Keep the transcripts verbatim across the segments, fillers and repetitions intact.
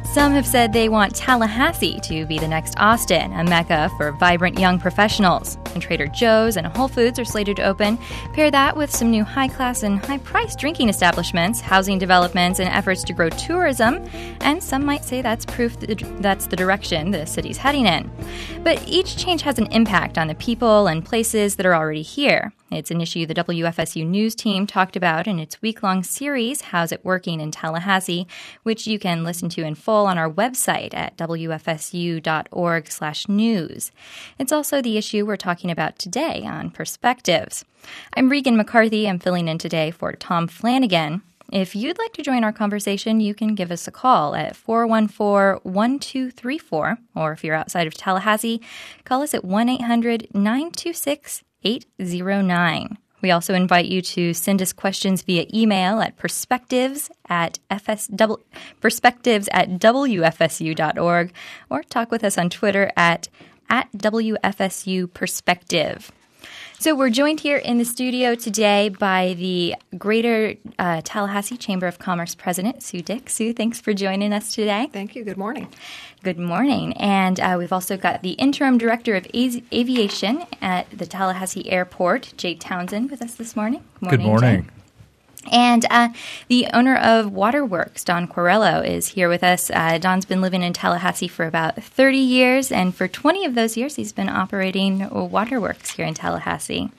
Some have said they want Tallahassee to be the next Austin, a mecca for vibrant young professionals. And Trader Joe's and Whole Foods are slated to open. Pair that with some new high-class and high-priced drinking establishments, housing developments, and efforts to grow tourism. And some might say that's proof that that's the direction the city's heading in. But each change has an impact on the people and places that are already here. It's an issue the W F S U News team talked about in its week-long series, How's It Working in Tallahassee, which you can listen to in full on our website at w f s u dot org slash news. It's also the issue we're talking about today on Perspectives. I'm Regan McCarthy. I'm filling in today for Tom Flanagan. If you'd like to join our conversation, you can give us a call at four one four, one two three four, or if you're outside of Tallahassee, call us at one eight hundred, nine two six, eight zero nine. We also invite you to send us questions via email at perspectives at fs, perspectives at w f s u dot org, or talk with us on Twitter at, at W F S U Perspective. So we're joined here in the studio today by the Greater uh, Tallahassee Chamber of Commerce President, Sue Dick. Sue, thanks for joining us today. Thank you. Good morning. Good morning. And uh, we've also got the Interim Director of A- Aviation at the Tallahassee Airport, Jay Townsend, with us this morning. Good morning. Good morning. Jay. And uh, the owner of Waterworks, Don Corello, is here with us. Uh, Don's been living in Tallahassee for about thirty years, and for twenty of those years, he's been operating Waterworks here in Tallahassee.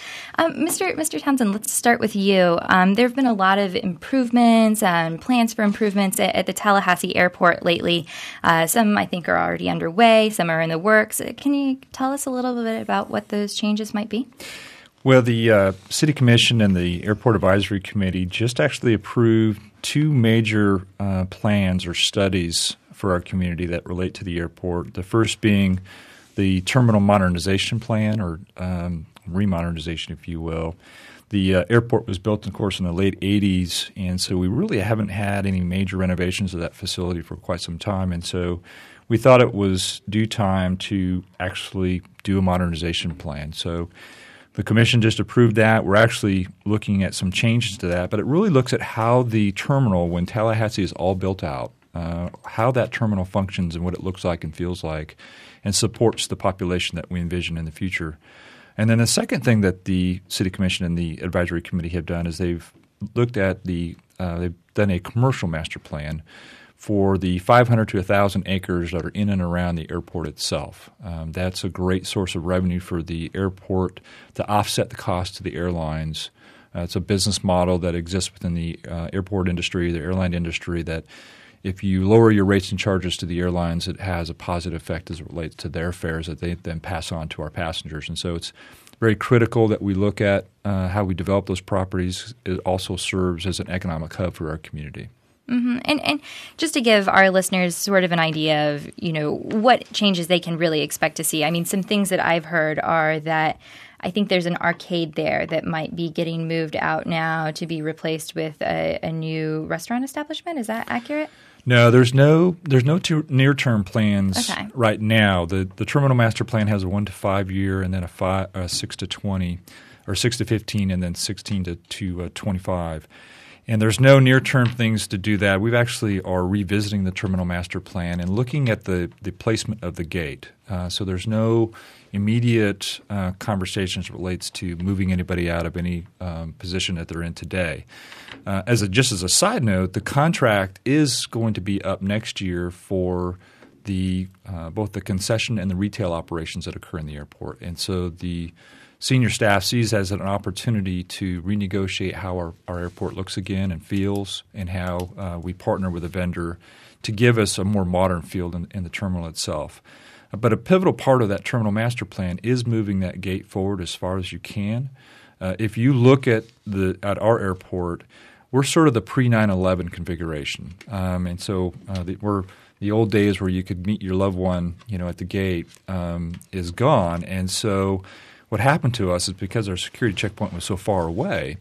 Um, Mister Mister Townsend, let's start with you. Um, there have been a lot of improvements and plans for improvements at, at the Tallahassee Airport lately. Uh, some, I think, are already underway. Some are in the works. Can you tell us a little bit about what those changes might be? Well, the uh, City Commission and the Airport Advisory Committee just actually approved two major uh, plans or studies for our community that relate to the airport. The first being the Terminal Modernization Plan, or um, remodernization, if you will. The uh, airport was built, of course, in the late eighties, and so we really haven't had any major renovations of that facility for quite some time. And so we thought it was due time to actually do a modernization plan. So the Commission just approved that. We're actually looking at some changes to that, but it really looks at how the terminal, when Tallahassee is all built out, uh, how that terminal functions and what it looks like and feels like, and supports the population that we envision in the future. And then the second thing that the City Commission and the Advisory Committee have done is they've looked at the uh, – they've done a commercial master plan for the five hundred to one thousand acres that are in and around the airport itself. Um, that's a great source of revenue for the airport to offset the cost to the airlines. Uh, it's a business model that exists within the uh, airport industry, the airline industry, that if you lower your rates and charges to the airlines, it has a positive effect as it relates to their fares that they then pass on to our passengers. And so it's very critical that we look at uh, how we develop those properties. It also serves as an economic hub for our community. Mm-hmm. And and just to give our listeners sort of an idea of, you know, what changes they can really expect to see. I mean, some things that I've heard are that I think there's an arcade there that might be getting moved out now to be replaced with a, a new restaurant establishment. Is that accurate? No, there's no there's no two near-term plans okay. right now. The the terminal master plan has a one to five year, and then a five, a six to twenty, or six to fifteen, and then sixteen to to uh, twenty-five. And there's no near-term things to do that. We've actually are revisiting the terminal master plan and looking at the, the placement of the gate. Uh, so there's no immediate uh, conversations relates to moving anybody out of any um, position that they're in today. Uh, as a, just as a side note, the contract is going to be up next year for the uh, both the concession and the retail operations that occur in the airport. And so the senior staff sees as an opportunity to renegotiate how our, our airport looks again and feels, and how uh, we partner with a vendor to give us a more modern feel in, in the terminal itself. But a pivotal part of that terminal master plan is moving that gate forward as far as you can. Uh, if you look at the at our airport, we're sort of the pre nine eleven configuration, um, and so uh, the, we're the old days where you could meet your loved one, you know, at the gate um, is gone, and so what happened to us is because our security checkpoint was so far away,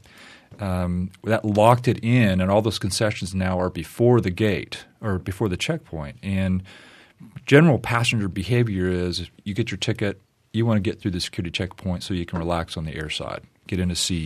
um, that locked it in, and all those concessions now are before the gate or before the checkpoint. And general passenger behavior is you get your ticket, you want to get through the security checkpoint so you can relax on the air side, get in a seat,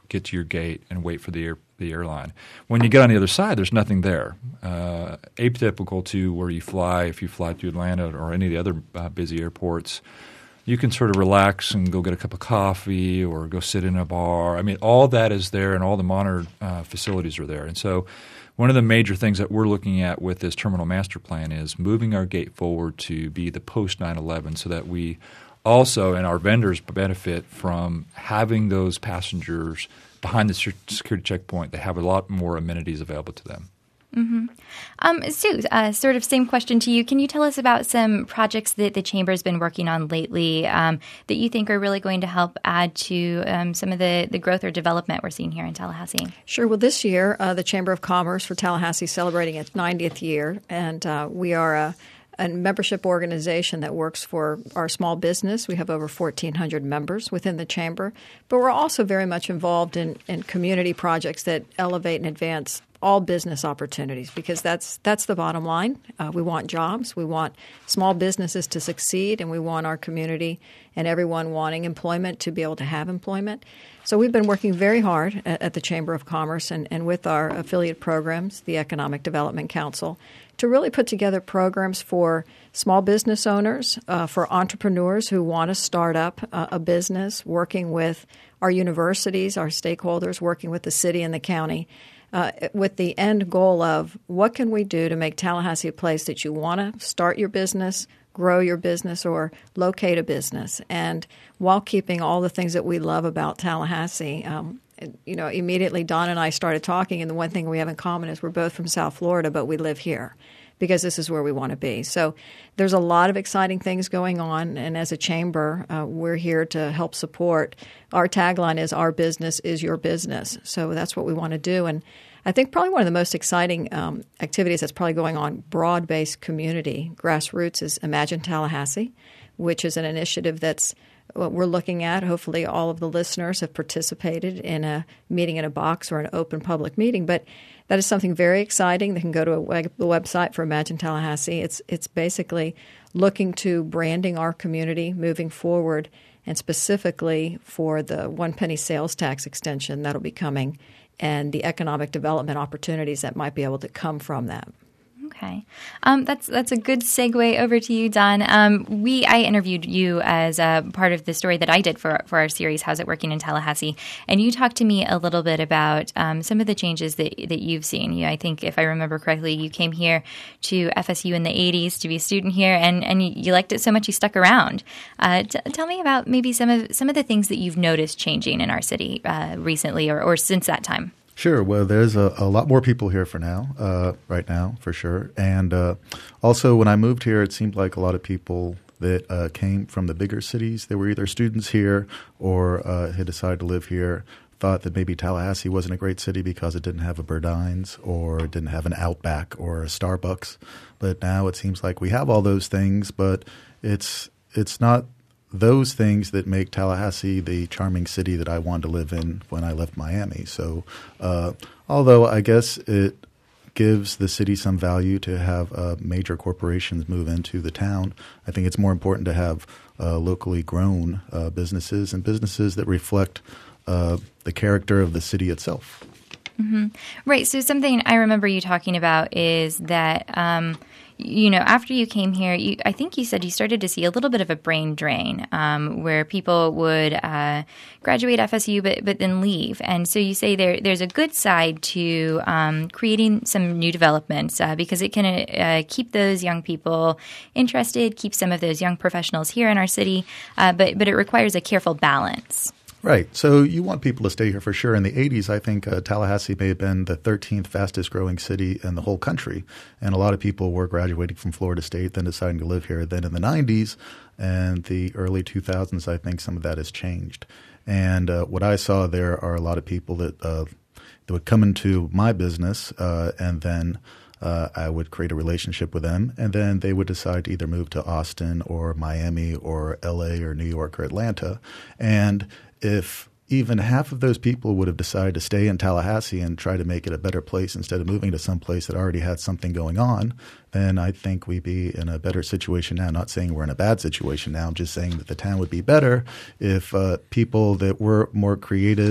get to your gate and wait for the air, the airline. When you get on the other side, there's nothing there. Uh, atypical to where you fly, if you fly to Atlanta or any of the other uh, busy airports, you can sort of relax and go get a cup of coffee or go sit in a bar. I mean, all that is there, and all the modern uh, facilities are there. And so one of the major things that we're looking at with this terminal master plan is moving our gate forward to be the post nine eleven, so that we also, and our vendors, benefit from having those passengers behind the security checkpoint. They have a lot more amenities available to them. Mm-hmm. Um, Sue, uh, sort of same question to you. Can you tell us about some projects that the Chamber has been working on lately um, that you think are really going to help add to um, some of the, the growth or development we're seeing here in Tallahassee? Sure. Well, this year, uh, the Chamber of Commerce for Tallahassee is celebrating its ninetieth year, and uh, we are a, a membership organization that works for our small business. We have over fourteen hundred members within the Chamber, but we're also very much involved in, in community projects that elevate and advance all business opportunities, because that's that's the bottom line. Uh, we want jobs. We want small businesses to succeed, and we want our community and everyone wanting employment to be able to have employment. So we've been working very hard at, at the Chamber of Commerce and, and with our affiliate programs, the Economic Development Council, to really put together programs for small business owners, uh, for entrepreneurs who want to start up uh, a business, working with our universities, our stakeholders, working with the city and the county, Uh, with the end goal of what can we do to make Tallahassee a place that you want to start your business, grow your business, or locate a business, and while keeping all the things that we love about Tallahassee. Um, you know, immediately Don and I started talking, and the one thing we have in common is we're both from South Florida, but we live here because this is where we want to be. So there's a lot of exciting things going on, and as a chamber, uh, we're here to help support. Our tagline is, "Our business is your business." So that's what we want to do. And I think probably one of the most exciting um, activities that's probably going on broad-based community, grassroots, is Imagine Tallahassee, which is an initiative that's what we're looking at. Hopefully all of the listeners have participated in a meeting in a box or an open public meeting. But that is something very exciting. They can go to a web, the website for Imagine Tallahassee. It's it's basically looking to branding our community moving forward, and specifically for the one penny sales tax extension that'll be coming and the economic development opportunities that might be able to come from that. Okay. Um, that's that's a good segue over to you, Don. Um, we I interviewed you as a part of the story that I did for for our series, How's It Working in Tallahassee? And you talked to me a little bit about um, some of the changes that, that you've seen. You, I think, if I remember correctly, you came here to F S U in the eighties to be a student here, and, and you, you liked it so much you stuck around. Uh, t- tell me about maybe some of some of the things that you've noticed changing in our city uh, recently or, or since that time. Sure. Well, there's a, a lot more people here for now, uh, right now, for sure. And uh, also, when I moved here, it seemed like a lot of people that uh, came from the bigger cities, they were either students here or uh, had decided to live here, thought that maybe Tallahassee wasn't a great city because it didn't have a Burdines or it didn't have an Outback or a Starbucks. But now it seems like we have all those things, but it's it's not those things that make Tallahassee the charming city that I wanted to live in when I left Miami. So uh, although I guess it gives the city some value to have uh, major corporations move into the town, I think it's more important to have uh, locally grown uh, businesses and businesses that reflect uh, the character of the city itself. Mm-hmm. Right. So something I remember you talking about is that um, – you know, after you came here, you, I think you said you started to see a little bit of a brain drain um, where people would uh, graduate F S U but, but then leave. And so you say there there's a good side to um, creating some new developments uh, because it can uh, keep those young people interested, keep some of those young professionals here in our city, uh, but, but it requires a careful balance. Right. So you want people to stay here for sure. In the eighties, I think uh, Tallahassee may have been the thirteenth fastest growing city in the whole country. And a lot of people were graduating from Florida State, then deciding to live here. Then in the nineties and the early two thousands, I think some of that has changed. And uh, what I saw there are a lot of people that, uh, that would come into my business uh, and then Uh, I would create a relationship with them, and then they would decide to either move to Austin or Miami or L A or New York or Atlanta. And if even half of those people would have decided to stay in Tallahassee and try to make it a better place instead of moving to some place that already had something going on, then I think we'd be in a better situation now. Not saying we're in a bad situation now. I'm just saying that the town would be better if uh, people that were more creative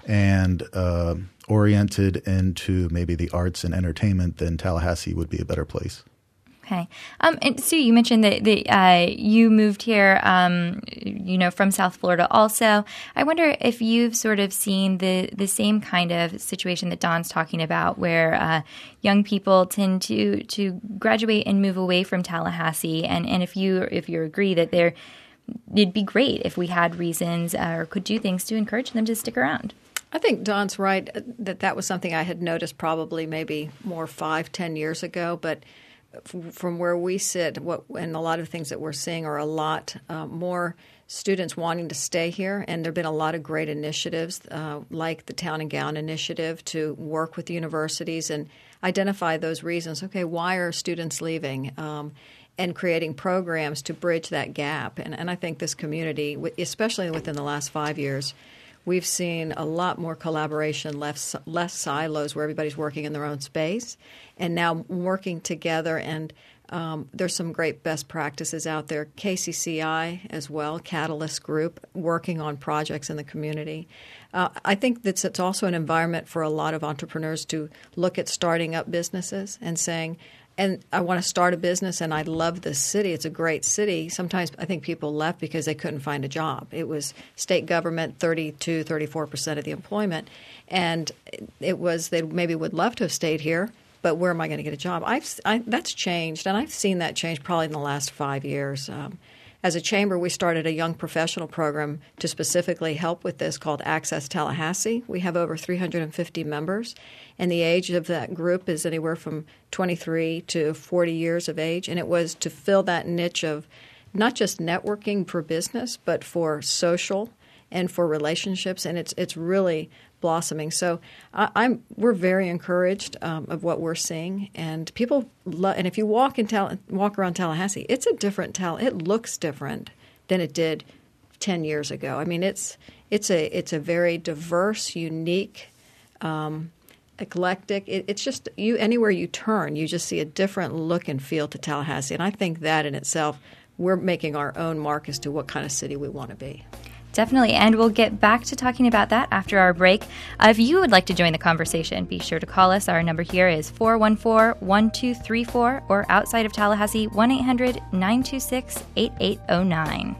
and uh, oriented into maybe the arts and entertainment, then Tallahassee would be a better place. Okay. Um, and Sue, you mentioned that, that uh, you moved here, um, you know, from South Florida also. I wonder if you've sort of seen the, the same kind of situation that Don's talking about, where uh, young people tend to to graduate and move away from Tallahassee, and, and if you if you agree that there, it'd be great if we had reasons uh, or could do things to encourage them to stick around. I think Don's right that that was something I had noticed probably maybe more five, ten years ago, but from where we sit, what and a lot of things that we're seeing are a lot uh, more students wanting to stay here, and there have been a lot of great initiatives uh, like the Town and Gown Initiative to work with universities and identify those reasons. Okay, why are students leaving? Um, and creating programs to bridge that gap. And, and I think this community, especially within the last five years, we've seen a lot more collaboration, less, less silos where everybody's working in their own space, and now working together. And um, there's some great best practices out there. K C C I as well, Catalyst Group, working on projects in the community. Uh, I think that it's also an environment for a lot of entrepreneurs to look at starting up businesses and saying, and I want to start a business, and I love this city. It's a great city. Sometimes I think people left because they couldn't find a job. It was state government, thirty-two, thirty-four percent of the employment. And it was they maybe would love to have stayed here, but where am I going to get a job? I've I, That's changed, and I've seen that change probably in the last five years. Um, as a chamber, we started a young professional program to specifically help with this called Access Tallahassee. We have over three hundred fifty members, and the age of that group is anywhere from twenty-three to forty years of age. And it was to fill that niche of not just networking for business, but for social and for relationships. And it's it's really blossoming. So I, I'm we're very encouraged um, of what we're seeing, and people love. And if you walk in Tal- walk around Tallahassee, it's a different Tal. It looks different than it did ten years ago. I mean, it's it's a it's a very diverse, unique, um, eclectic. It, it's just you anywhere you turn, you just see a different look and feel to Tallahassee, and I think that in itself, we're making our own mark as to what kind of city we want to be. Definitely, and we'll get back to talking about that after our break. Uh, if you would like to join the conversation, be sure to call us. Our number here is four one four, one two three four, or outside of Tallahassee, one eight hundred, nine two six, eight eight zero nine.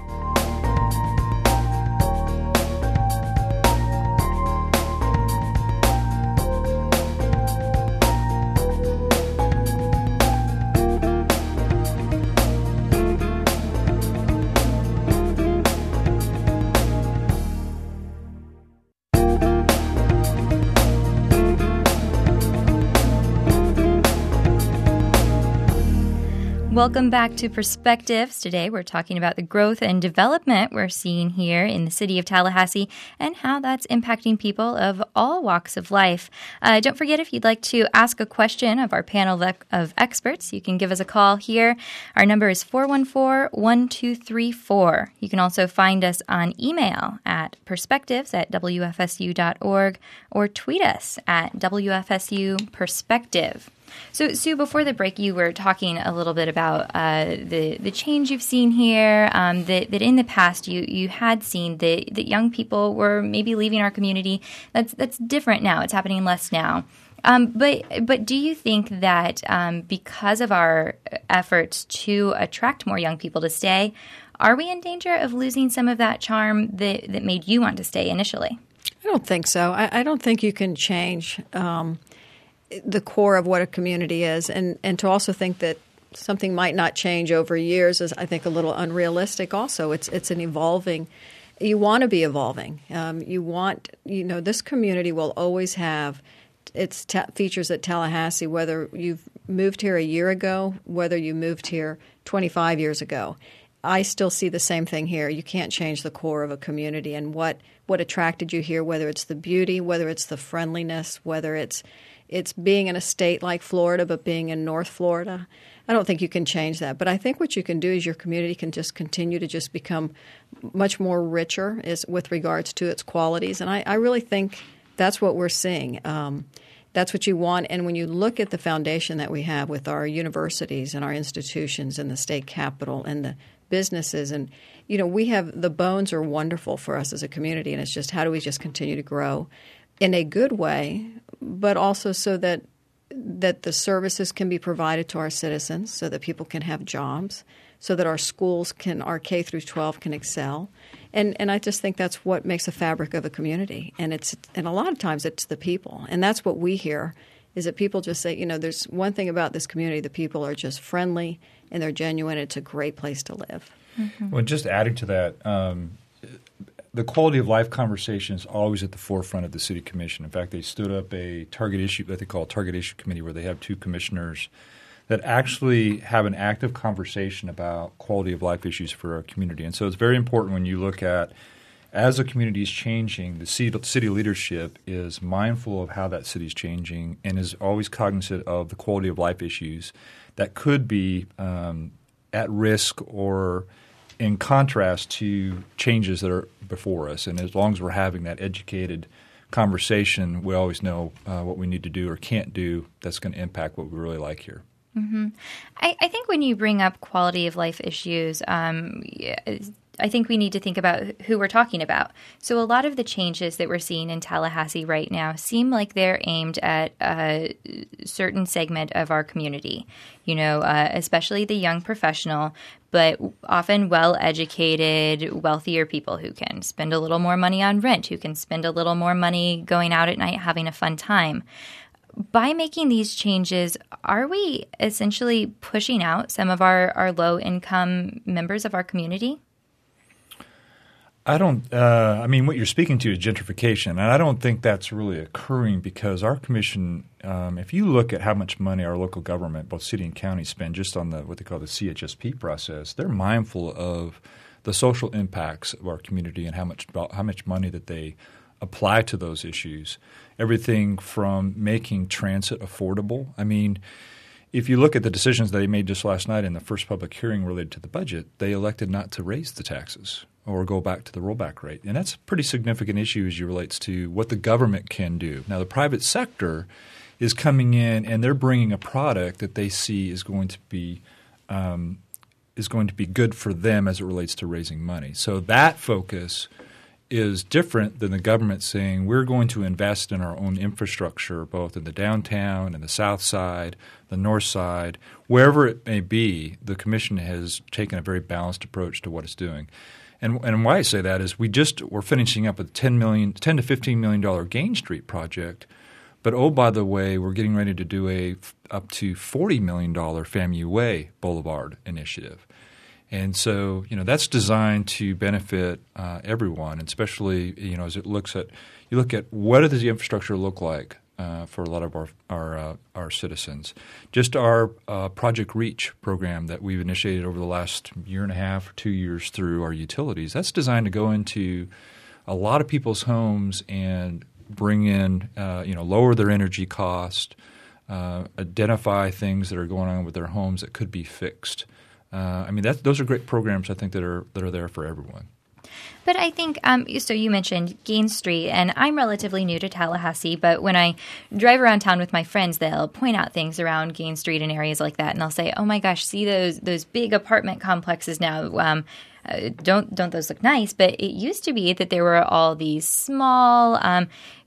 Welcome back to Perspectives. Today we're talking about the growth and development we're seeing here in the city of Tallahassee and how that's impacting people of all walks of life. Uh, don't forget, if you'd like to ask a question of our panel of, of experts, you can give us a call here. Our number is four one four, one two three four. You can also find us on email at perspectives at w f s u dot org or tweet us at w f s u perspective. So, Sue, before the break, you were talking a little bit about uh, the the change you've seen here, um, that, that in the past you, you had seen that, that young people were maybe leaving our community. That's that's different now. It's happening less now. Um, but but do you think that um, because of our efforts to attract more young people to stay, are we in danger of losing some of that charm that, that made you want to stay initially? I don't think so. I, I don't think you can change um the core of what a community is, and, and to also think that something might not change over years is, I think, a little unrealistic also. It's it's an evolving – you want to be evolving. Um, you want – you know, this community will always have its ta- features at Tallahassee, whether you've moved here a year ago, whether you moved here twenty-five years ago. I still see the same thing here. You can't change the core of a community and what, what attracted you here, whether it's the beauty, whether it's the friendliness, whether it's – It's being in a state like Florida, but being in North Florida. I don't think you can change that. But I think what you can do is your community can just continue to just become much more richer is, with regards to its qualities. And I, I really think that's what we're seeing. Um, That's what you want. And when you look at the foundation that we have with our universities and our institutions and the state capitol and the businesses, and you know, we have the bones are wonderful for us as a community, and it's just how do we just continue to grow in a good way, but also so that that the services can be provided to our citizens, so that people can have jobs, so that our schools can, our K through twelve can excel. And and I just think that's what makes a fabric of a community. And it's and a lot of times it's the people. And that's what we hear, is that people just say, you know, there's one thing about this community, the people are just friendly and they're genuine. It's a great place to live. Mm-hmm. Well, just adding to that, um, the quality of life conversation is always at the forefront of the City Commission. In fact, they stood up a target issue that they call a target issue committee, where they have two commissioners that actually have an active conversation about quality of life issues for our community. And so it's very important when you look at, as a community is changing, the city, city leadership is mindful of how that city is changing and is always cognizant of the quality of life issues that could be um, at risk or in contrast to changes that are before us. And as long as we're having that educated conversation, we always know uh, what we need to do or can't do that's going to impact what we really like here. Mm-hmm. I, I think when you bring up quality of life issues, um, I think we need to think about who we're talking about. So a lot of the changes that we're seeing in Tallahassee right now seem like they're aimed at a certain segment of our community, you know, uh, especially the young professional, but often well-educated, wealthier people who can spend a little more money on rent, who can spend a little more money going out at night having a fun time. By making these changes, are we essentially pushing out some of our, our low-income members of our community? I don't uh, – I mean, what you're speaking to is gentrification, and I don't think that's really occurring because our commission um, – if you look at how much money our local government, both city and county, spend just on the what they call the C H S P process, they're mindful of the social impacts of our community and how much how much money that they apply to those issues. Everything from making transit affordable. I mean, if you look at the decisions they made just last night in the first public hearing related to the budget, they elected not to raise the taxes or go back to the rollback rate. And that's a pretty significant issue as it relates to what the government can do. Now, the private sector is coming in and they're bringing a product that they see is going to be um, is going to be good for them as it relates to raising money. So that focus is different than the government saying we're going to invest in our own infrastructure, both in the downtown and the south side, the north side, wherever it may be. The commission has taken a very balanced approach to what it's doing. And, and why I say that is we just we're finishing up a ten million, ten to fifteen million dollar Gain Street project, but oh by the way, we're getting ready to do a up to forty million dollar FAMU Way Boulevard initiative. And so, you know, that's designed to benefit uh, everyone, and especially, you know, as it looks at you look at what does the infrastructure look like uh, for a lot of our our, uh, our citizens. Just our uh, Project Reach program that we've initiated over the last year and a half or two years through our utilities, that's designed to go into a lot of people's homes and bring in, uh, you know, lower their energy cost, uh, identify things that are going on with their homes that could be fixed. Uh, I mean, that, those are great programs, I think, that are that are there for everyone. But I think um, – so you mentioned Gain Street, and I'm relatively new to Tallahassee, but when I drive around town with my friends, they'll point out things around Gain Street and areas like that, and they'll say, oh, my gosh, see those those big apartment complexes now. Um, uh, don't don't those look nice? But it used to be that there were all these small um,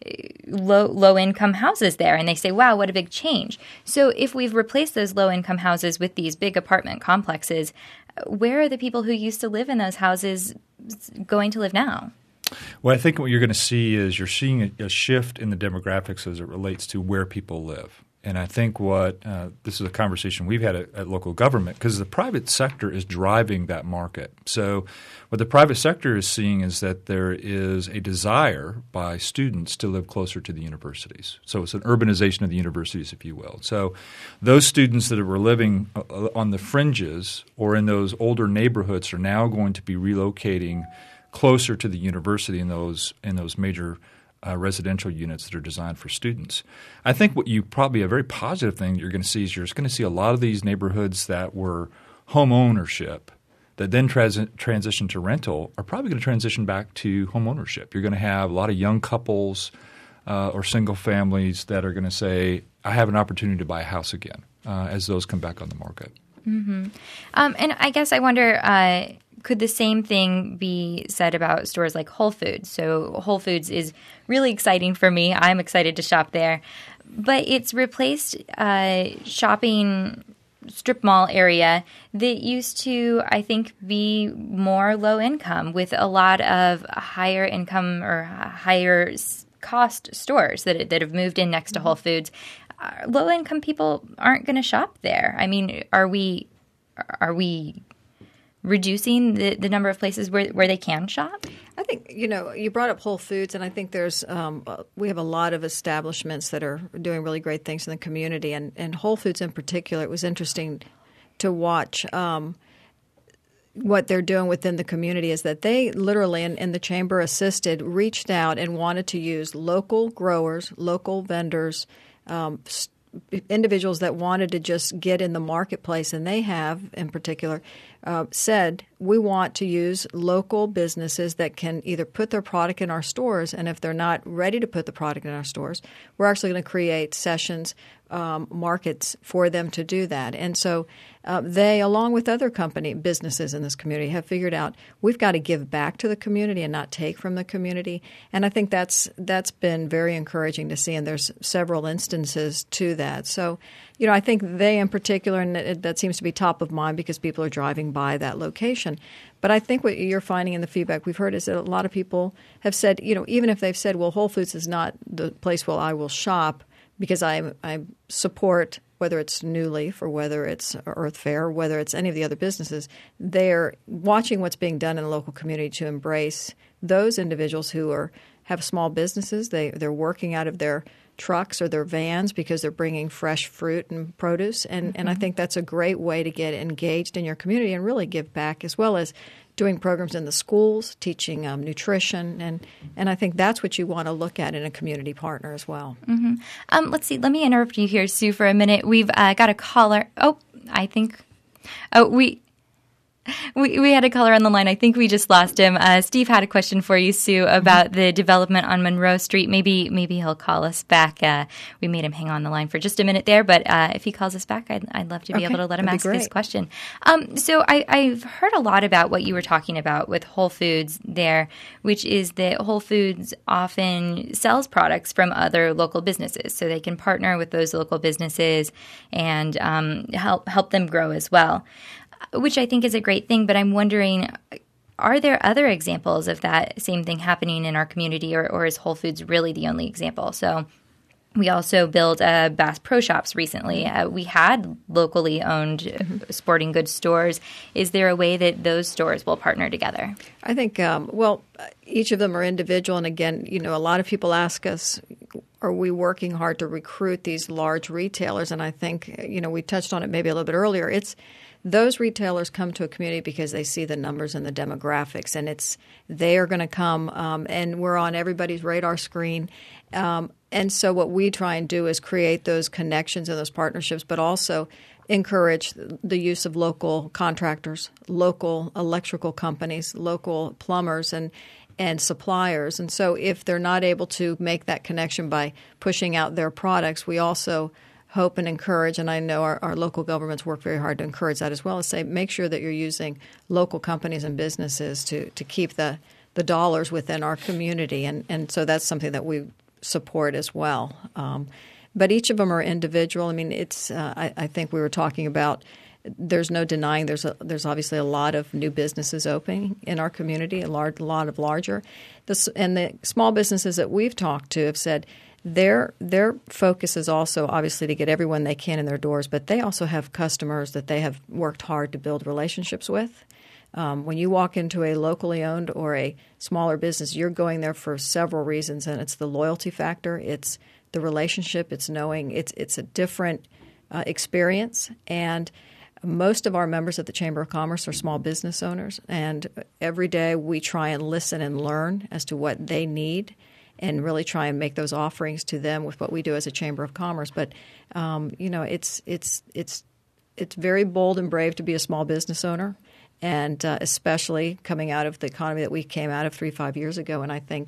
low, low-income houses there, and they say, wow, what a big change. So if we've replaced those low-income houses with these big apartment complexes, where are the people who used to live in those houses going to live now? Well, I think what you're going to see is you're seeing a, a shift in the demographics as it relates to where people live. And I think what uh, – this is a conversation we've had at, at local government because the private sector is driving that market. So what the private sector is seeing is that there is a desire by students to live closer to the universities. So it's an urbanization of the universities, if you will. So those students that were living on the fringes or in those older neighborhoods are now going to be relocating closer to the university in those in those major Uh, residential units that are designed for students. I think what you probably a very positive thing you're going to see is you're going to see a lot of these neighborhoods that were home ownership that then trans- transition to rental are probably going to transition back to home ownership. You're going to have a lot of young couples uh, or single families that are going to say, I have an opportunity to buy a house again uh, as those come back on the market. Mm-hmm. Um, and I guess I wonder, uh, could the same thing be said about stores like Whole Foods? So Whole Foods is really exciting for me. I'm excited to shop there. But it's replaced uh, shopping strip mall area that used to, I think, be more low income with a lot of higher income or higher cost stores that that have moved in next to Whole Foods. Uh, low income people aren't going to shop there. I mean, are we are we reducing the, the number of places where, where they can shop? I think, you know, you brought up Whole Foods, and I think there's um, we have a lot of establishments that are doing really great things in the community, and, and Whole Foods in particular. It was interesting to watch um, what they're doing within the community is that they literally, and, and the Chamber assisted, reached out and wanted to use local growers, local vendors, um, individuals that wanted to just get in the marketplace, and they have, in particular, uh, said, we want to use local businesses that can either put their product in our stores, and if they're not ready to put the product in our stores, we're actually going to create sessions, um, markets for them to do that. And so uh, they, along with other company businesses in this community, have figured out we've got to give back to the community and not take from the community. And I think that's that's been very encouraging to see, and there's several instances to that. So, you know, I think they in particular, and it, that seems to be top of mind because people are driving by that location. But I think what you're finding in the feedback we've heard is that a lot of people have said, you know, even if they've said, well, Whole Foods is not the place where I will shop because I, I support whether it's New Leaf or whether it's Earth Fare or whether it's any of the other businesses, they're watching what's being done in the local community to embrace those individuals who are have small businesses. They, they're working out of their trucks or their vans because they're bringing fresh fruit and produce. And, mm-hmm. and I think that's a great way to get engaged in your community and really give back, as well as doing programs in the schools, teaching um, nutrition. And, and I think that's what you want to look at in a community partner as well. Mm-hmm. Um, let's see. Let me interrupt you here, Sue, for a minute. We've uh, got a caller. Oh, I think oh, – we – We we had a caller on the line. I think we just lost him. Uh, Steve had a question for you, Sue, about the development on Monroe Street. Maybe maybe he'll call us back. Uh, we made him hang on the line for just a minute there, but uh, if he calls us back, I'd, I'd love to be okay. able to let him That'd ask his question. Um, so I, I've heard a lot about what you were talking about with Whole Foods there, which is that Whole Foods often sells products from other local businesses, so they can partner with those local businesses and um, help help them grow as well, which I think is a great thing. But I'm wondering, are there other examples of that same thing happening in our community, or, or is Whole Foods really the only example? So we also built uh, Bass Pro Shops recently. Uh, we had locally owned mm-hmm. sporting goods stores. Is there a way that those stores will partner together? I think, um, well, each of them are individual. And again, you know, a lot of people ask us, are we working hard to recruit these large retailers? And I think, you know, we touched on it maybe a little bit earlier. It's those retailers come to a community because they see the numbers and the demographics, and it's they are going to come, um, and we're on everybody's radar screen. Um, and so what we try and do is create those connections and those partnerships, but also encourage the use of local contractors, local electrical companies, local plumbers, and and suppliers. And so if they're not able to make that connection by pushing out their products, we also hope and encourage, and I know our, our local governments work very hard to encourage that as well, as say make sure that you're using local companies and businesses to, to keep the, the dollars within our community. And, and so that's something that we support as well. Um, but each of them are individual. I mean, it's uh, I, I think we were talking about there's no denying there's a, there's obviously a lot of new businesses opening in our community, a large, lot of larger. This, and the small businesses that we've talked to have said Their their focus is also obviously to get everyone they can in their doors, but they also have customers that they have worked hard to build relationships with. Um, when you walk into a locally owned or a smaller business, you're going there for several reasons, and it's the loyalty factor, it's the relationship, it's knowing it's it's a different uh, experience. And most of our members at the Chamber of Commerce are small business owners, and every day we try and listen and learn as to what they need, and really try and make those offerings to them with what we do as a Chamber of Commerce. But um, you know, it's it's it's it's very bold and brave to be a small business owner, and uh, especially coming out of the economy that we came out of three five years ago. And I think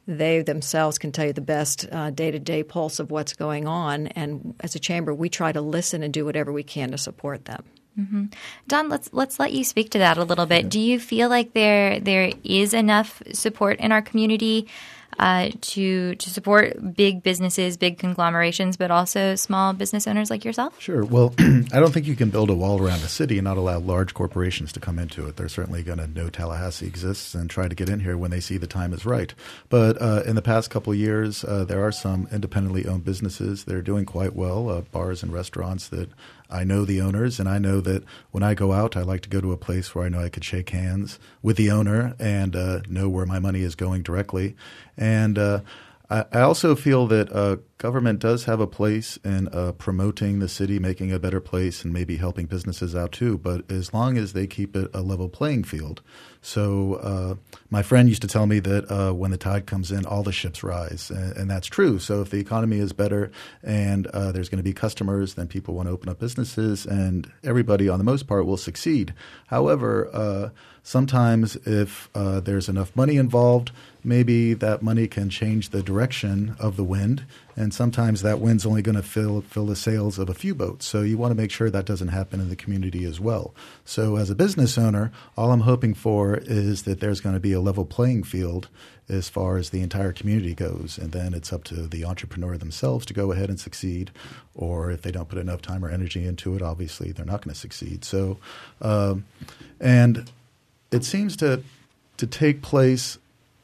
they themselves can tell you the best uh, day-to-day pulse of what's going on. And as a chamber, we try to listen and do whatever we can to support them. Mm-hmm. Don, let's let's let you speak to that a little bit. Do you feel like there there is enough support in our community uh, to to support big businesses, big conglomerations, but also small business owners like yourself? Sure. Well, I don't think you can build a wall around a city and not allow large corporations to come into it. They're certainly going to know Tallahassee exists and try to get in here when they see the time is right. But uh, in the past couple of years, uh, there are some independently owned businesses that are doing quite well, uh, bars and restaurants that I know the owners, and I know that when I go out, I like to go to a place where I know I could shake hands with the owner and uh, know where my money is going directly. And uh, I, I also feel that uh, government does have a place in uh, promoting the city, making a better place, and maybe helping businesses out too, but as long as they keep it a level playing field. So uh, my friend used to tell me that uh, when the tide comes in, all the ships rise, and, and that's true. So if the economy is better and uh, there's going to be customers, then people want to open up businesses, and everybody on the most part will succeed. However, uh, sometimes if uh, there's enough money involved, maybe that money can change the direction of the wind, and sometimes that wind's only going to fill fill the sails of a few boats. So you want to make sure that doesn't happen in the community as well. So as a business owner, all I'm hoping for is that there's going to be a level playing field as far as the entire community goes, and then it's up to the entrepreneur themselves to go ahead and succeed, or if they don't put enough time or energy into it, obviously they're not going to succeed. So, um, and it seems to to take place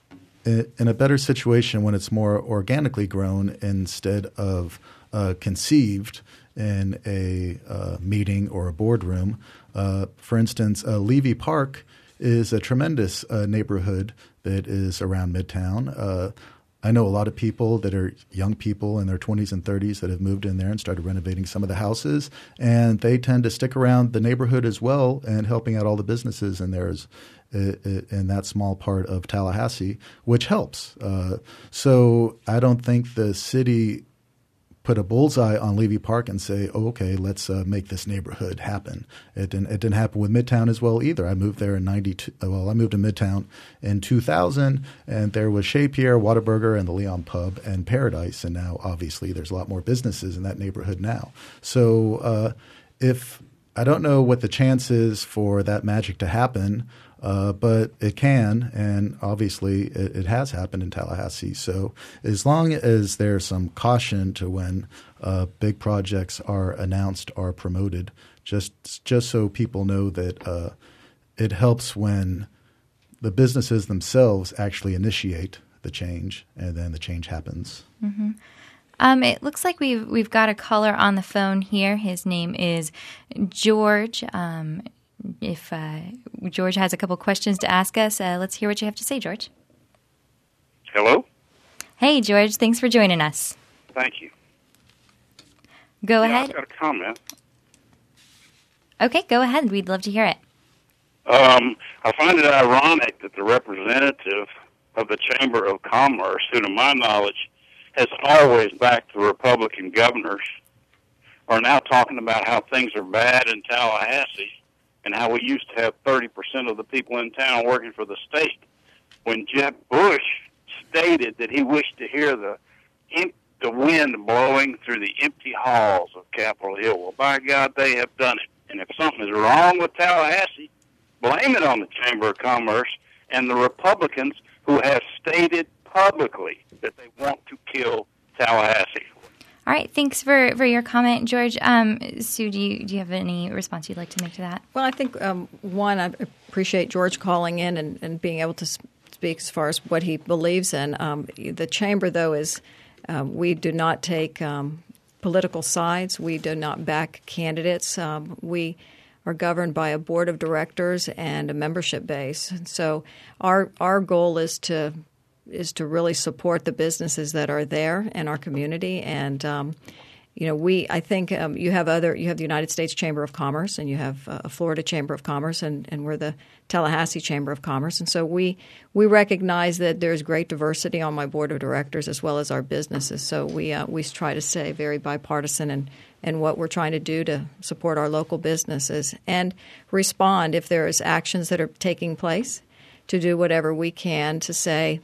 in a better situation when it's more organically grown instead of uh, conceived in a uh, meeting or a boardroom. Uh, for instance, uh, Levy Park is a tremendous uh, neighborhood that is around Midtown. Uh, I know a lot of people that are young people in their twenties and thirties that have moved in there and started renovating some of the houses, and they tend to stick around the neighborhood as well and helping out all the businesses in there as, in that small part of Tallahassee, which helps. Uh, so I don't think the city put a bullseye on Levy Park and say, oh, okay, let's uh, make this neighborhood happen. It didn't, it didn't happen with Midtown as well either. I moved there in ninety-two. Well, I moved to Midtown in two thousand, and there was Chez Pierre, Whataburger, and the Leon Pub and Paradise. And now, obviously, there's a lot more businesses in that neighborhood now. So uh, if I don't know what the chance is for that magic to happen, Uh, but it can, and obviously it, it has happened in Tallahassee. So as long as there's some caution to when uh, big projects are announced or promoted, just just so people know that uh, it helps when the businesses themselves actually initiate the change, and then the change happens. Mm-hmm. Um, it looks like we've we've got a caller on the phone here. His name is George. Um, If uh, George has a couple questions to ask us, uh, let's hear what you have to say, George. Hello? Hey, George. Thanks for joining us. Thank you. Go yeah, ahead. I've got a comment. Okay, go ahead. We'd love to hear it. Um, I find it ironic that the representative of the Chamber of Commerce, who to my knowledge has always backed the Republican governors, are now talking about how things are bad in Tallahassee and how we used to have thirty percent of the people in town working for the state. When Jeb Bush stated that he wished to hear the the wind blowing through the empty halls of Capitol Hill, well, by God, they have done it. And if something is wrong with Tallahassee, blame it on the Chamber of Commerce and the Republicans who have stated publicly that they want to kill Tallahassee. All right. Thanks for, for your comment, George. Um, Sue, do you, do you have any response you'd like to make to that? Well, I think, um, one, I appreciate George calling in and, and being able to speak as far as what he believes in. Um, the Chamber, though, is um, we do not take um, political sides. We do not back candidates. Um, we are governed by a board of directors and a membership base. So our our goal is to is to really support the businesses that are there in our community. And, um, you know, we I think um, you have other you have the United States Chamber of Commerce, and you have a uh, Florida Chamber of Commerce, and, and we're the Tallahassee Chamber of Commerce. And so we we recognize that there's great diversity on my board of directors as well as our businesses. So we uh, we try to stay very bipartisan and and what we're trying to do to support our local businesses and respond if there is actions that are taking place, to do whatever we can to say,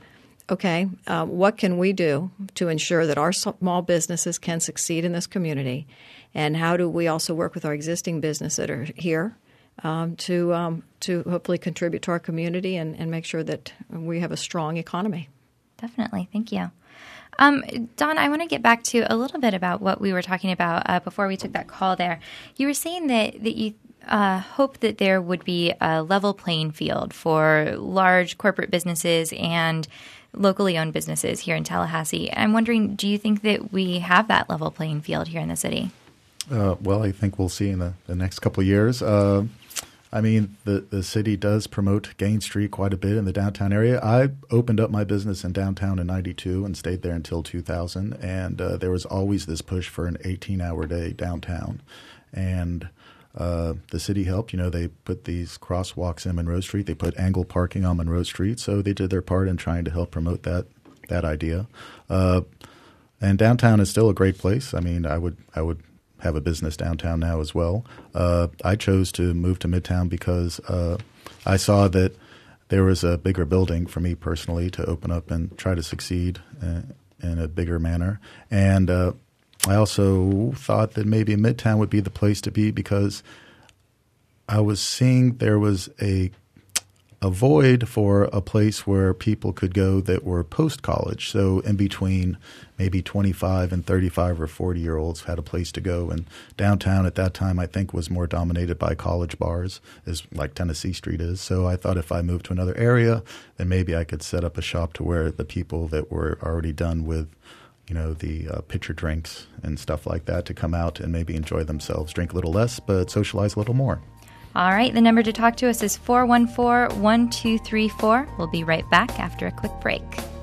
okay, uh, what can we do to ensure that our small businesses can succeed in this community? And how do we also work with our existing businesses that are here um, to um, to hopefully contribute to our community and, and make sure that we have a strong economy? Definitely. Thank you. Um, Don, I want to get back to a little bit about what we were talking about uh, before we took that call there. You were saying that, that you uh, hope that there would be a level playing field for large corporate businesses and locally owned businesses here in Tallahassee. I'm wondering, do you think that we have that level playing field here in the city? Uh, well, I think we'll see in the, the next couple of years. Uh, I mean, the, the city does promote Gain Street quite a bit in the downtown area. I opened up my business in downtown in ninety-two and stayed there until two thousand, and uh, there was always this push for an eighteen-hour day downtown. And uh, the city helped. You know, they put these crosswalks in Monroe Street. They put angle parking on Monroe Street, so they did their part in trying to help promote that that idea. Uh, and downtown is still a great place. I mean, I would I would have a business downtown now as well. Uh, I chose to move to Midtown because uh, I saw that there was a bigger building for me personally to open up and try to succeed in, in a bigger manner. And uh, I also thought that maybe Midtown would be the place to be because I was seeing there was a a void for a place where people could go that were post-college. So in between maybe twenty-five and thirty-five or forty-year-olds had a place to go. And downtown at that time, I think, was more dominated by college bars, as like Tennessee Street is. So I thought if I moved to another area, then maybe I could set up a shop to where the people that were already done with, you know, the uh, pitcher drinks and stuff like that to come out and maybe enjoy themselves, drink a little less, but socialize a little more. All right, the number to talk to us is four one four, one two three four. We'll be right back after a quick break.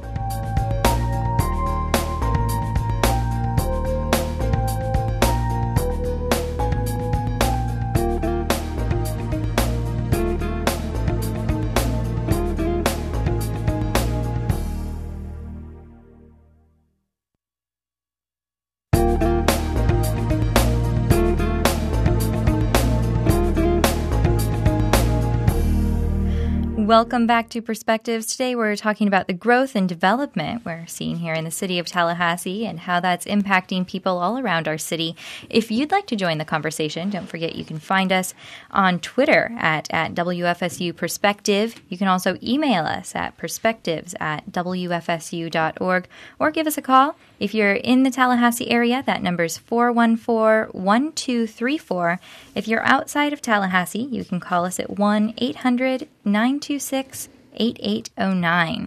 Welcome back to Perspectives. Today we're talking about the growth and development we're seeing here in the city of Tallahassee and how that's impacting people all around our city. If you'd like to join the conversation, don't forget you can find us on Twitter at, at W F S U Perspective. You can also email us at perspectives at W F S U dot org or give us a call. If you're in the Tallahassee area, that number is four one four, one two three four. If you're outside of Tallahassee, you can call us at one eight hundred, nine two six, eight eight zero nine.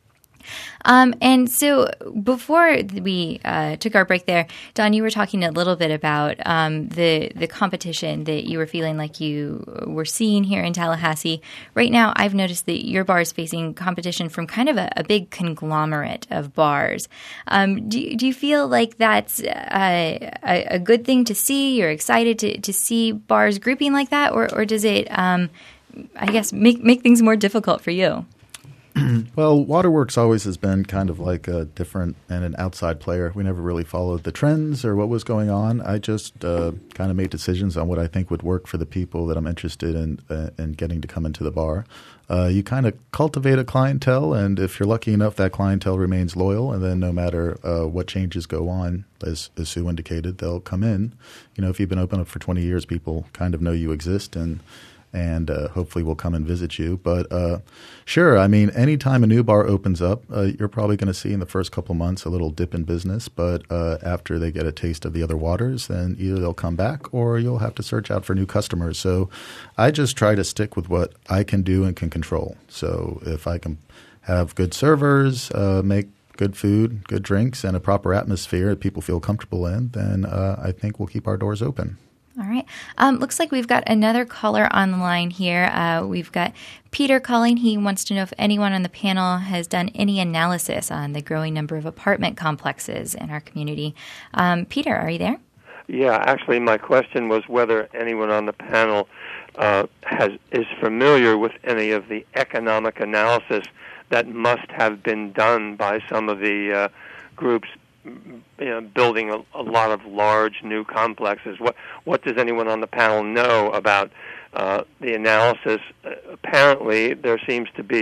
Um, and so before we uh, took our break there, Don, you were talking a little bit about um, the the competition that you were feeling like you were seeing here in Tallahassee. Right now, I've noticed that your bar is facing competition from kind of a, a big conglomerate of bars. Um, do, do you feel like that's a, a, a good thing to see? You're excited to, to see bars grouping like that? Or, or does it, um, I guess, make, make things more difficult for you? Well, Waterworks always has been kind of like a different and an outside player. We never really followed the trends or what was going on. I just uh, kind of made decisions on what I think would work for the people that I'm interested in uh, in getting to come into the bar. Uh, you kind of cultivate a clientele, and if you're lucky enough, that clientele remains loyal, and then no matter uh, what changes go on, as, as Sue indicated, they'll come in. You know, if you've been open up for twenty years, people kind of know you exist, and and uh, hopefully we'll come and visit you. But uh, sure, I mean, anytime a new bar opens up, uh, you're probably going to see in the first couple months a little dip in business. But uh, after they get a taste of the other waters, then either they'll come back or you'll have to search out for new customers. So I just try to stick with what I can do and can control. So if I can have good servers, uh, make good food, good drinks, and a proper atmosphere that people feel comfortable in, then uh, I think we'll keep our doors open. All right. Um, looks like we've got another caller on the line here. Uh, we've got Peter calling. He wants to know if anyone on the panel has done any analysis on the growing number of apartment complexes in our community. Um, Peter, are you there? Yeah, actually, my question was whether anyone on the panel uh, has is familiar with any of the economic analysis that must have been done by some of the uh, groups you know, building a, a lot of large new complexes. What what does anyone on the panel know about uh, the analysis? Uh, apparently, there seems to be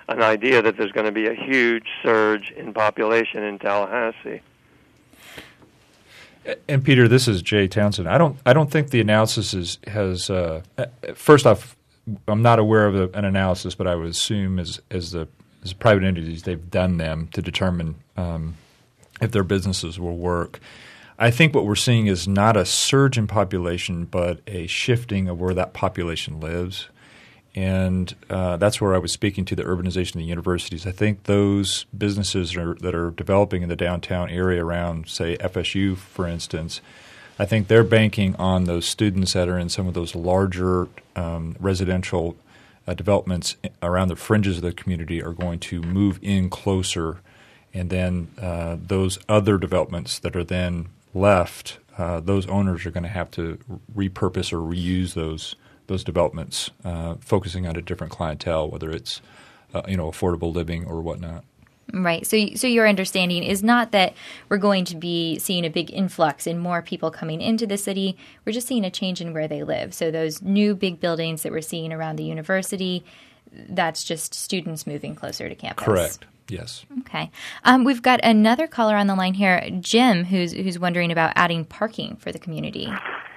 an idea that there's going to be a huge surge in population in Tallahassee. And Peter, this is Jay Townsend. I don't I don't think the analysis is, has uh, – first off, I'm not aware of a, an analysis, but I would assume as as the as private entities, they've done them to determine um, if their businesses will work. I think what we're seeing is not a surge in population, but a shifting of where that population lives. And uh, that's where I was speaking to the urbanization of the universities. I think those businesses are, that are developing in the downtown area around, say, F S U, for instance, I think they're banking on those students that are in some of those larger um, residential uh, developments around the fringes of the community are going to move in closer. And then uh, those other developments that are then left, uh, those owners are going to have to repurpose or reuse those those developments, uh, focusing on a different clientele, whether it's uh, you know affordable living or whatnot. Right. So, so your understanding is not that we're going to be seeing a big influx in more people coming into the city. We're just seeing a change in where they live. So those new big buildings that we're seeing around the university, that's just students moving closer to campus. Correct. Yes. Okay. Um, we've got another caller on the line here, Jim, who's who's wondering about adding parking for the community.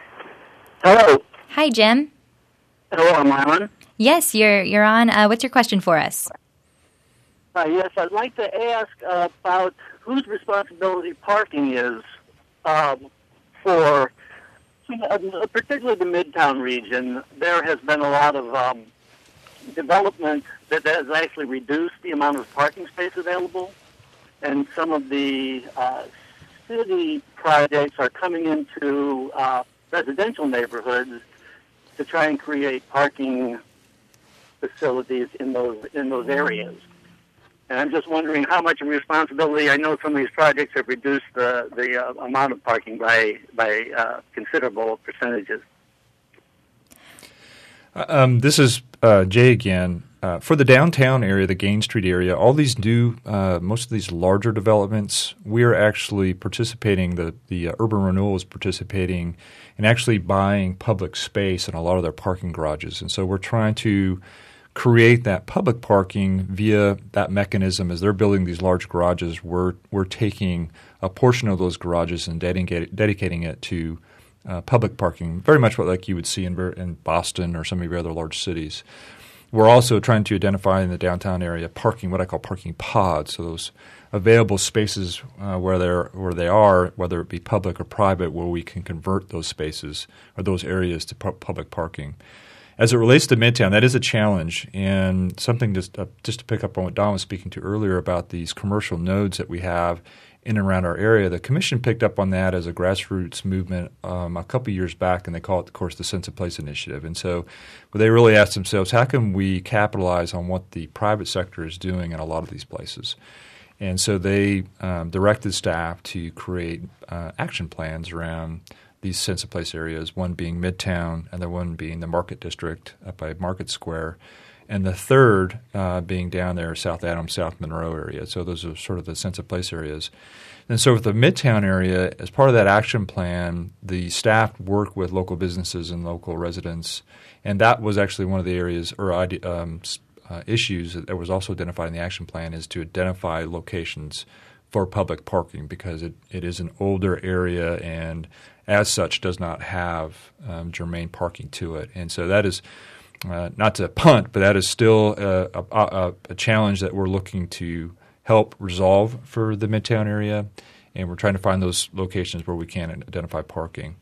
Hello. Hi, Jim. Hello, am I on? Yes, you're you're on. Uh, what's your question for us? Uh, yes, I'd like to ask uh, about whose responsibility parking is um, for, uh, particularly the Midtown region. There has been a lot of um, development that has actually reduced the amount of parking space available, and some of the uh, city projects are coming into uh, residential neighborhoods to try and create parking facilities in those in those areas. And I'm just wondering how much of a responsibility. I know some of these projects have reduced the the uh, amount of parking by by uh, considerable percentages. Um, this is uh, Jay again. Uh, for the downtown area, the Gain Street area, all these new, uh, most of these larger developments, we are actually participating, the, the uh, urban renewal is participating in actually buying public space in a lot of their parking garages. And so we're trying to create that public parking via that mechanism. As they're building these large garages, we're, we're taking a portion of those garages and dedicating, dedicating it to uh, public parking, very much what like you would see in, in Boston or some of your other large cities. We're also trying to identify in the downtown area parking, what I call parking pods, so those available spaces uh, where they're where they are, whether it be public or private, where we can convert those spaces or those areas to pu- public parking. As it relates to Midtown, that is a challenge, and something just uh, just to pick up on what Don was speaking to earlier about these commercial nodes that we have in and around our area. The commission picked up on that as a grassroots movement um, a couple years back, and they call it, of course, the Sense of Place Initiative. And so they really asked themselves, how can we capitalize on what the private sector is doing in a lot of these places? And so they um, directed staff to create uh, action plans around these Sense of Place areas, one being Midtown and the one being the Market District up by Market Square, and the third uh, being down there, South Adams, South Monroe area. So those are sort of the Sense of Place areas. And so with the Midtown area, as part of that action plan, the staff worked with local businesses and local residents, and that was actually one of the areas or um, uh, issues that was also identified in the action plan is to identify locations for public parking because it, it is an older area and as such does not have um, germane parking to it. And so that is – Uh, not to punt, but that is still a, a, a challenge that we're looking to help resolve for the Midtown area, and we're trying to find those locations where we can identify parking.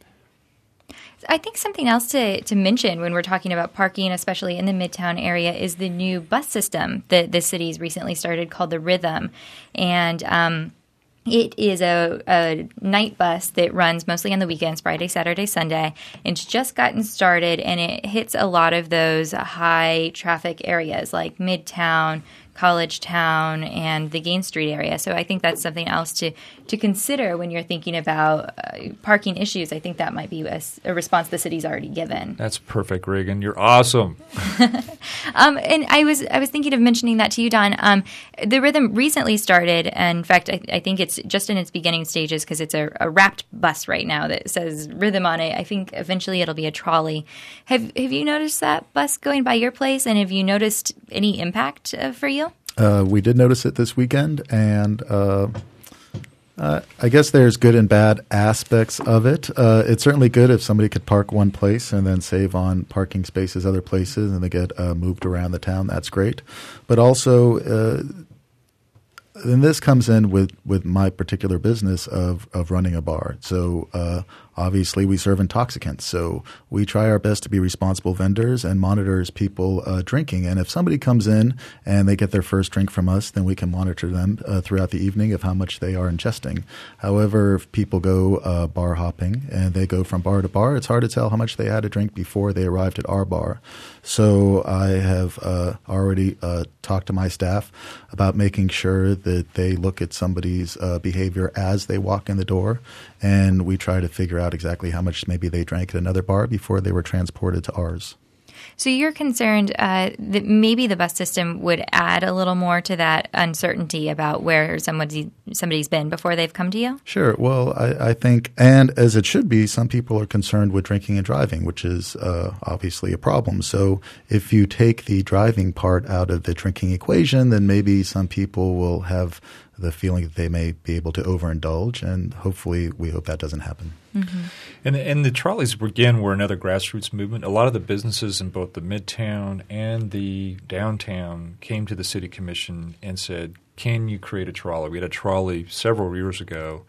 I think something else to, to mention when we're talking about parking, especially in the Midtown area, is the new bus system that the city's recently started called the Rhythm. And um, it is a, a night bus that runs mostly on the weekends, Friday, Saturday, Sunday. It's just gotten started, and it hits a lot of those high traffic areas like Midtown, College Town, and the Gain Street area. So I think that's something else to, to consider when you're thinking about uh, parking issues. I think that might be a, a response the city's already given. That's perfect, Reagan. You're awesome. um, and I was I was thinking of mentioning that to you, Don. Um, the Rhythm recently started, and in fact, I, I think it's just in its beginning stages because it's a, a wrapped bus right now that says Rhythm on it. I think eventually it'll be a trolley. Have Have you noticed that bus going by your place, and have you noticed any impact uh, for you? Uh, we did notice it this weekend, and uh, uh, I guess there's good and bad aspects of it. Uh, it's certainly good if somebody could park one place and then save on parking spaces other places, and they get uh, moved around the town. That's great. But also, uh, and this comes in with, with my particular business of, of running a bar. So uh, obviously we serve intoxicants. So we try our best to be responsible vendors and monitors people uh, drinking. And if somebody comes in and they get their first drink from us, then we can monitor them uh, throughout the evening of how much they are ingesting. However, if people go uh, bar hopping and they go from bar to bar, it's hard to tell how much they had to drink before they arrived at our bar. So I have uh, already uh, talked to my staff about making sure that they look at somebody's uh, behavior as they walk in the door, and we try to figure out exactly how much maybe they drank at another bar before they were transported to ours. So you're concerned uh, that maybe the bus system would add a little more to that uncertainty about where somebody, somebody's been before they've come to you? Sure. Well, I, I think, and as it should be, some people are concerned with drinking and driving, which is uh, obviously a problem. So if you take the driving part out of the drinking equation, then maybe some people will have the feeling that they may be able to overindulge, and hopefully we hope that doesn't happen. Mm-hmm. And, and the trolleys, again, were another grassroots movement. A lot of the businesses in both the Midtown and the downtown came to the City Commission and said, can you create a trolley? We had a trolley several years ago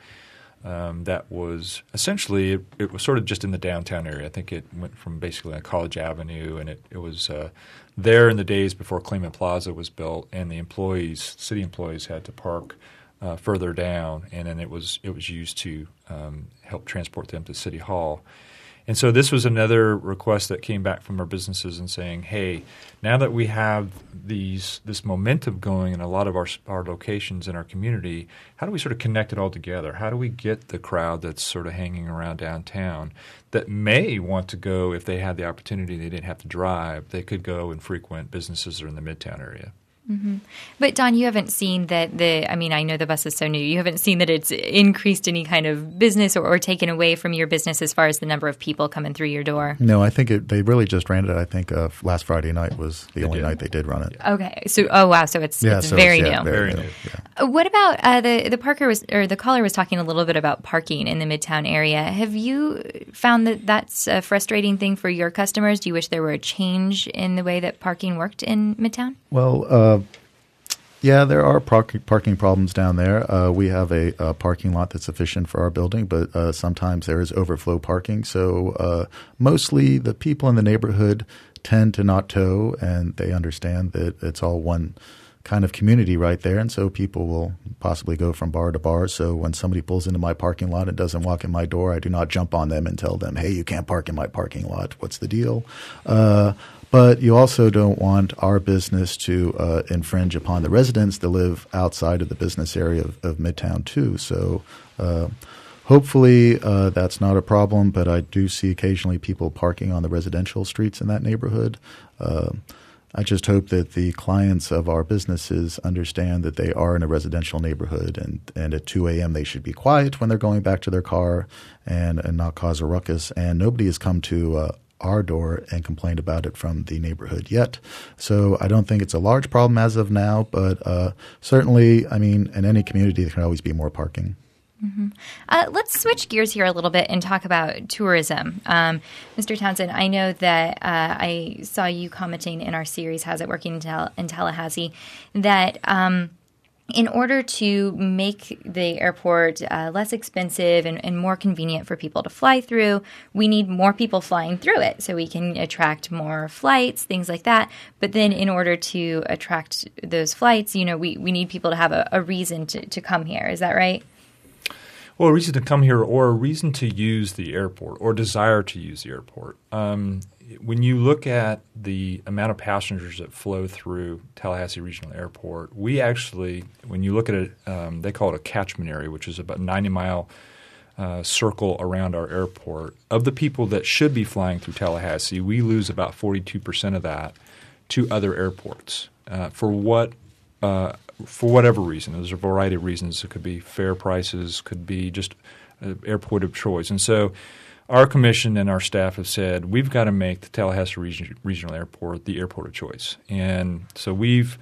um, that was essentially it, – it was sort of just in the downtown area. I think it went from basically on College Avenue, and it, it was uh, there in the days before Clayman Plaza was built, and the employees, city employees had to park uh, further down, and then it was it was used to um, help transport them to City Hall. And so this was another request that came back from our businesses and saying, hey, now that we have these this momentum going in a lot of our our locations in our community, how do we sort of connect it all together? How do we get the crowd that's sort of hanging around downtown that may want to go, if they had the opportunity, they didn't have to drive, they could go and frequent businesses that are in the Midtown area? Mm-hmm. But, Don, you haven't seen that the – I mean, I know the bus is so new. You haven't seen that it's increased any kind of business or, or taken away from your business as far as the number of people coming through your door? No, I think it, they really just ran it. I think uh, last Friday night was the they only did. night they did run it. Okay. So, oh, wow. So it's, yeah, it's so very it's, new. Yeah, very, very new. new. Yeah. What about uh, the, the Parker was – or the caller was talking a little bit about parking in the Midtown area. Have you found that that's a frustrating thing for your customers? Do you wish there were a change in the way that parking worked in Midtown? Well, uh, yeah, there are park- parking problems down there. Uh, we have a, a parking lot that's sufficient for our building, but uh, sometimes there is overflow parking. So uh, mostly the people in the neighborhood tend to not tow, and they understand that it's all one kind of community right there, and so people will possibly go from bar to bar. So when somebody pulls into my parking lot and doesn't walk in my door, I do not jump on them and tell them, hey, you can't park in my parking lot. What's the deal? Uh, but you also don't want our business to uh, infringe upon the residents that live outside of the business area of, of Midtown too. So uh, hopefully uh, that's not a problem, but I do see occasionally people parking on the residential streets in that neighborhood. Uh, I just hope that the clients of our businesses understand that they are in a residential neighborhood, and, and at two a.m. they should be quiet when they're going back to their car and, and not cause a ruckus. And nobody has come to uh, our door and complained about it from the neighborhood yet. So I don't think it's a large problem as of now, but uh, certainly, I mean, in any community there can always be more parking. Mm-hmm. Uh, let's switch gears here a little bit and talk about tourism. Um, Mister Townsend, I know that uh, I saw you commenting in our series, How's It Working in, Tal- in Tallahassee, that um, in order to make the airport uh, less expensive and, and more convenient for people to fly through, we need more people flying through it so we can attract more flights, things like that. But then in order to attract those flights, you know, we, we need people to have a, a reason to, to come here. Is that right? Well, a reason to come here or a reason to use the airport or desire to use the airport. Um, when you look at the amount of passengers that flow through Tallahassee Regional Airport, we actually, when you look at it, um, they call it a catchment area, which is about a ninety-mile uh, circle around our airport. Of the people that should be flying through Tallahassee, we lose about forty-two percent of that to other airports. Uh, for what uh, for whatever reason. There's a variety of reasons. It could be fair prices, could be just an airport of choice. And so our commission and our staff have said we've got to make the Tallahassee Region, Regional Airport the airport of choice. And so we've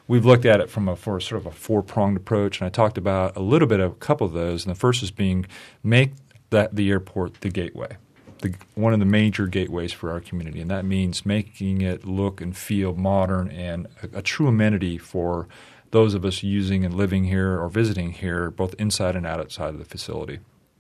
we've looked at it from a for sort of a four-pronged approach, and I talked about a little bit of a couple of those. And the first is being make that the airport the gateway, the, one of the major gateways for our community, and that means making it look and feel modern and a, a true amenity for those of us using and living here or visiting here, both inside and outside of the facility,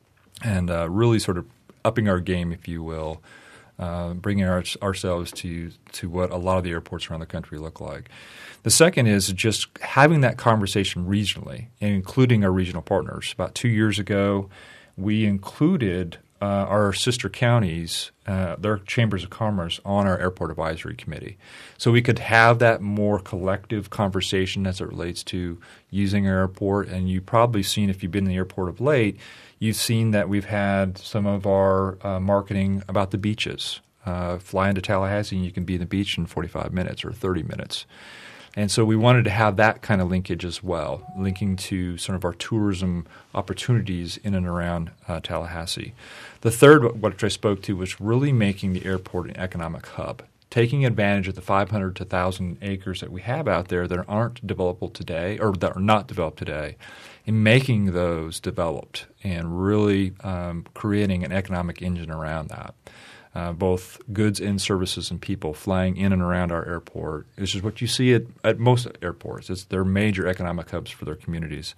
and uh, really sort of upping our game, if you will, uh, bringing our, ourselves to to what a lot of the airports around the country look like. The second is just having that conversation regionally and including our regional partners. About two years ago, we included uh, our sister counties, uh, their chambers of commerce, on our airport advisory committee, so we could have that more collective conversation as it relates to using our airport. And you've probably seen, if you've been in the airport of late, you've seen that we've had some of our uh, marketing about the beaches. Uh, fly into Tallahassee and you can be in the beach in forty-five minutes or thirty minutes. And so we wanted to have that kind of linkage as well, linking to some of our tourism opportunities in and around uh, Tallahassee. The third, what I spoke to, was really making the airport an economic hub, taking advantage of the five hundred to one thousand acres that we have out there that aren't developable today or that are not developed today, and making those developed and really um, creating an economic engine around that. Uh, both goods and services and people flying in and around our airport. This is what you see at, at most airports. It's their major economic hubs for their communities.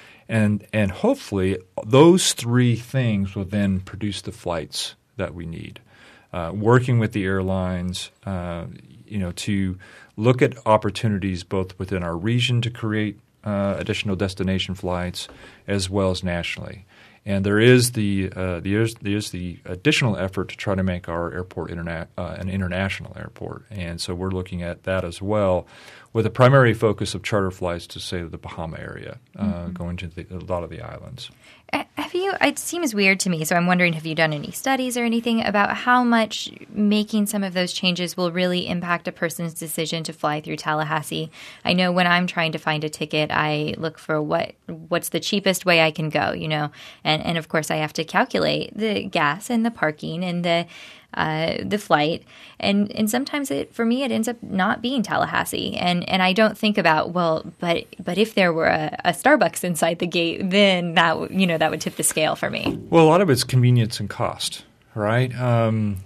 And and hopefully those three things will then produce the flights that we need. Uh, working with the airlines, uh, you know, to look at opportunities both within our region to create uh, additional destination flights as well as nationally. And there is the uh, there is there is the additional effort to try to make our airport interna- uh, an international airport, and so we're looking at that as well, with a primary focus of charter flights to, say, the Bahama area, uh, mm-hmm. going to the, a lot of the islands. Have you? It seems weird to me, so I'm wondering, have you done any studies or anything about how much making some of those changes will really impact a person's decision to fly through Tallahassee? I know when I'm trying to find a ticket, I look for what what's the cheapest way I can go, you know, and and of course I have to calculate the gas and the parking and the uh, the flight, and and sometimes it for me it ends up not being Tallahassee, and and I don't think about well, but but if there were a, a Starbucks inside the gate, then that you know that would tip the scale for me. Well, a lot of it's convenience and cost, right? Um,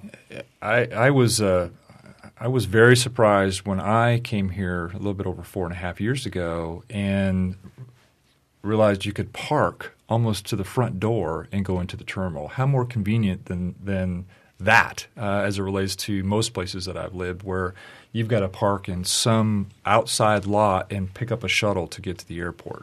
I I was uh, I was very surprised when I came here a little bit over four and a half years ago and realized you could park almost to the front door and go into the terminal. How more convenient than than that uh, as it relates to most places that I've lived, where you've got to park in some outside lot and pick up a shuttle to get to the airport.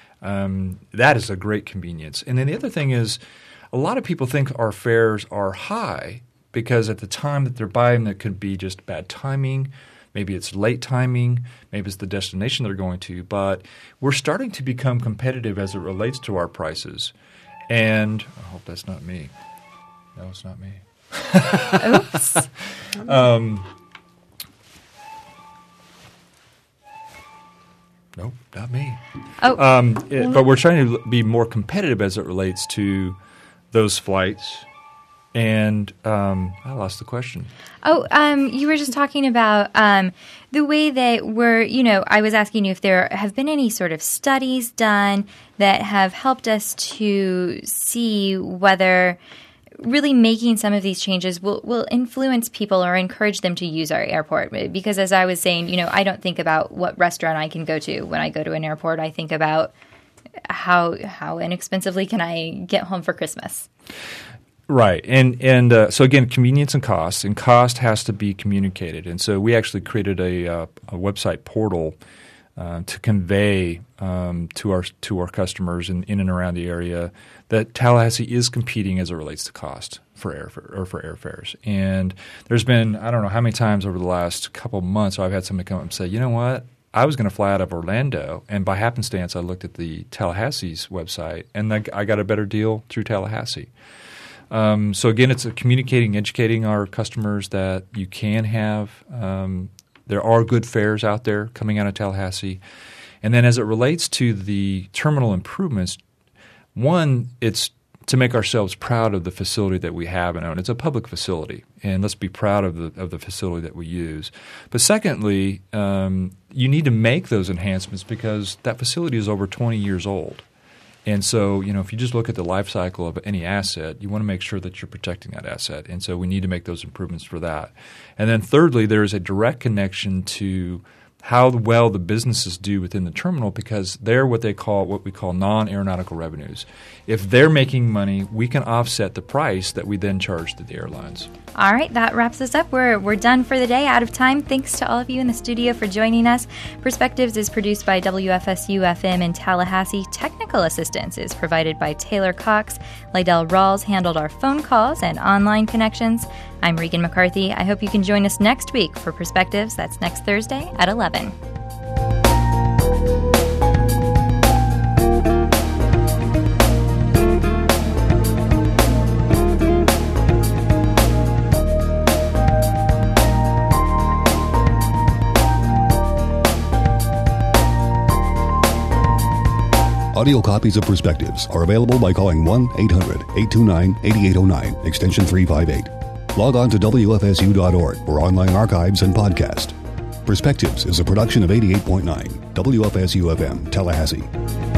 Um, that is a great convenience. And then the other thing is, a lot of people think our fares are high because at the time that they're buying, there could be just bad timing. Maybe it's late timing. Maybe it's the destination they're going to. But we're starting to become competitive as it relates to our prices. And I hope that's not me. No, it's not me. Oops. um, nope, not me. Oh. Um, it, but we're trying to be more competitive as it relates to those flights. And um, I lost the question. Oh, um, you were just talking about um, the way that we're, you know, I was asking you if there have been any sort of studies done that have helped us to see whether really making some of these changes will, will influence people or encourage them to use our airport. Because as I was saying, you know, I don't think about what restaurant I can go to when I go to an airport. I think about how how inexpensively can I get home for Christmas. Right. And and uh, so, again, convenience and cost. And cost has to be communicated. And so we actually created a, uh, a website portal uh, to convey um, to our to our customers in, in and around the area that Tallahassee is competing as it relates to cost for air or for airfares. And there's been, I don't know how many times over the last couple of months I've had somebody come up and say, you know what, I was going to fly out of Orlando, and by happenstance I looked at the Tallahassee's website, and I got a better deal through Tallahassee. Um, so again, it's a communicating, educating our customers that you can have um, – there are good fares out there coming out of Tallahassee. And then as it relates to the terminal improvements, one, it's to make ourselves proud of the facility that we have and own. It's a public facility, and let's be proud of the of the facility that we use. But secondly, um, you need to make those enhancements because that facility is over twenty years old. And so, you know, if you just look at the life cycle of any asset, you want to make sure that you're protecting that asset. And so we need to make those improvements for that. And then thirdly, there is a direct connection to how well the businesses do within the terminal because they're what they call what we call non-aeronautical revenues. If they're making money, we can offset the price that we then charge to the airlines. All right, that wraps us up. We're we're done for the day, out of time. Thanks to all of you in the studio for joining us. Perspectives is produced by W F S U F M in Tallahassee. Technical assistance is provided by Taylor Cox. Lydell Rawls handled our phone calls and online connections. I'm Regan McCarthy. I hope you can join us next week for Perspectives. That's next Thursday at eleven. Audio copies of Perspectives are available by calling one eight hundred eight two nine eight eight zero nine, extension three five eight. Log on to W F S U dot org for online archives and podcast. Perspectives is a production of eighty-eight point nine W F S U F M, Tallahassee.